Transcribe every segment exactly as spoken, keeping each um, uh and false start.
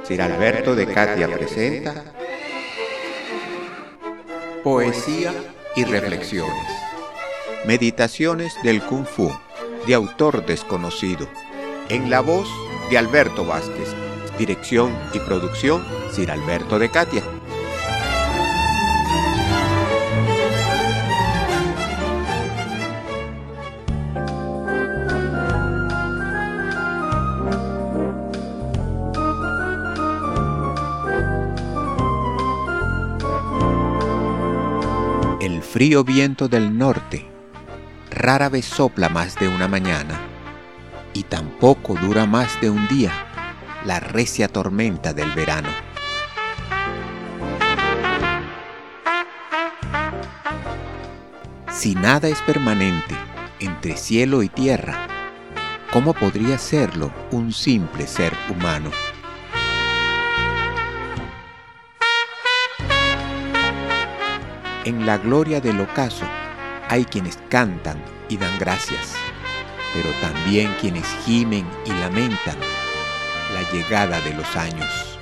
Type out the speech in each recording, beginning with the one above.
Sir Alberto de Catia presenta Poesía y Reflexiones. Meditaciones del Kung Fu, de autor desconocido. En la voz de Alberto Vázquez. Dirección y producción, Sir Alberto de Catia. El frío viento del norte rara vez sopla más de una mañana, y tampoco dura más de un día la recia tormenta del verano. Si nada es permanente entre cielo y tierra, ¿cómo podría serlo un simple ser humano? En la gloria del ocaso hay quienes cantan y dan gracias, pero también quienes gimen y lamentan la llegada de los años.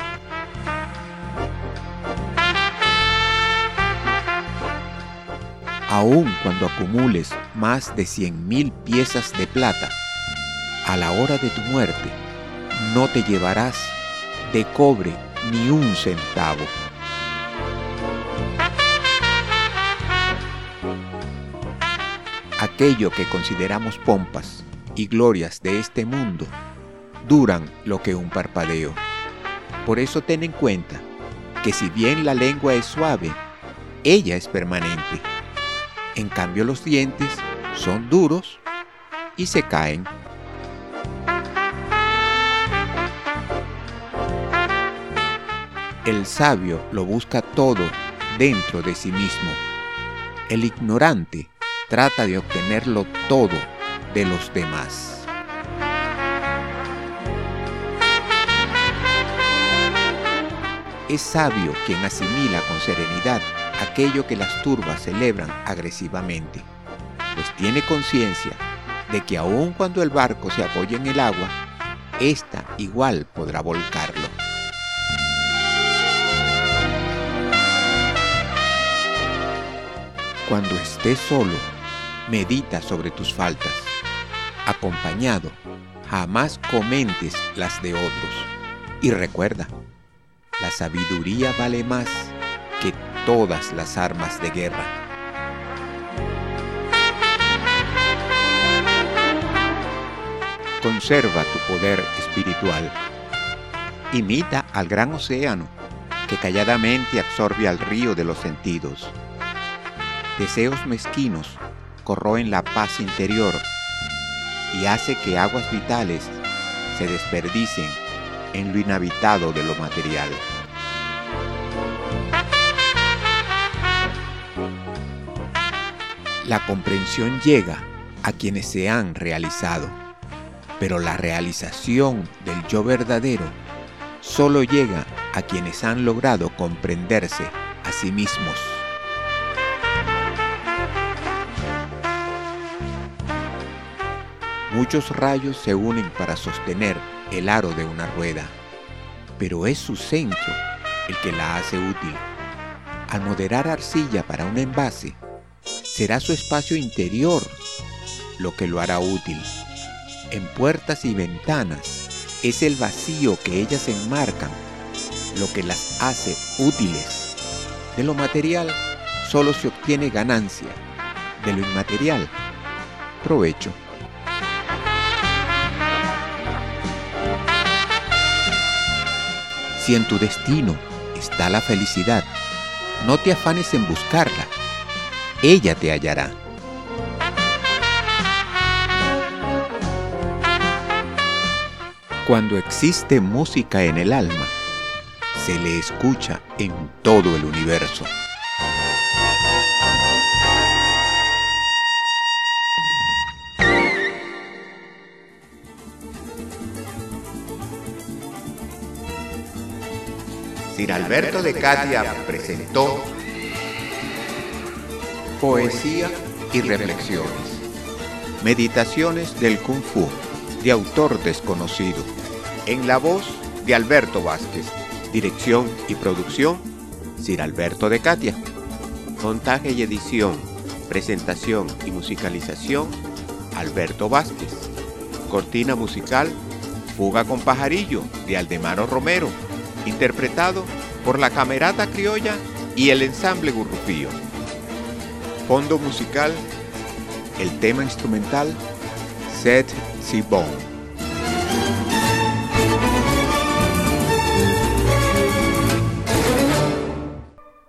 Aun cuando acumules más de cien mil piezas de plata, a la hora de tu muerte no te llevarás de cobre ni un centavo. Aquello que consideramos pompas y glorias de este mundo duran lo que un parpadeo. Por eso ten en cuenta que si bien la lengua es suave, ella es permanente. En cambio los dientes son duros y se caen. El sabio lo busca todo dentro de sí mismo. El ignorante trata de obtenerlo todo de los demás. Es sabio quien asimila con serenidad aquello que las turbas celebran agresivamente, pues tiene conciencia de que aun cuando el barco se apoye en el agua, ésta igual podrá volcarlo. Cuando estés solo, medita sobre tus faltas. Acompañado, jamás comentes las de otros. Y recuerda, la sabiduría vale más que todas las armas de guerra. Conserva tu poder espiritual. Imita al gran océano que calladamente absorbe al río de los sentidos. Deseos mezquinos corroen la paz interior y hace que aguas vitales se desperdicien en lo inhabitado de lo material. La comprensión llega a quienes se han realizado, pero la realización del yo verdadero solo llega a quienes han logrado comprenderse a sí mismos. Muchos rayos se unen para sostener el aro de una rueda, pero es su centro el que la hace útil. Al moderar arcilla para un envase, será su espacio interior lo que lo hará útil. En puertas y ventanas es el vacío que ellas enmarcan lo que las hace útiles. De lo material solo se obtiene ganancia, de lo inmaterial, provecho. Si en tu destino está la felicidad, no te afanes en buscarla, ella te hallará. Cuando existe música en el alma, se le escucha en todo el universo. Sir Alberto de Catia presentó Poesía y Reflexiones. Meditaciones del Kung Fu, de autor desconocido. En la voz de Alberto Vázquez. Dirección y producción, Sir Alberto de Catia. Montaje y edición, presentación y musicalización, Alberto Vázquez. Cortina musical, Fuga con Pajarillo, de Aldemaro Romero, interpretado por la Camerata Criolla y el Ensamble Gurrupío. Fondo musical, el tema instrumental Set Sibon.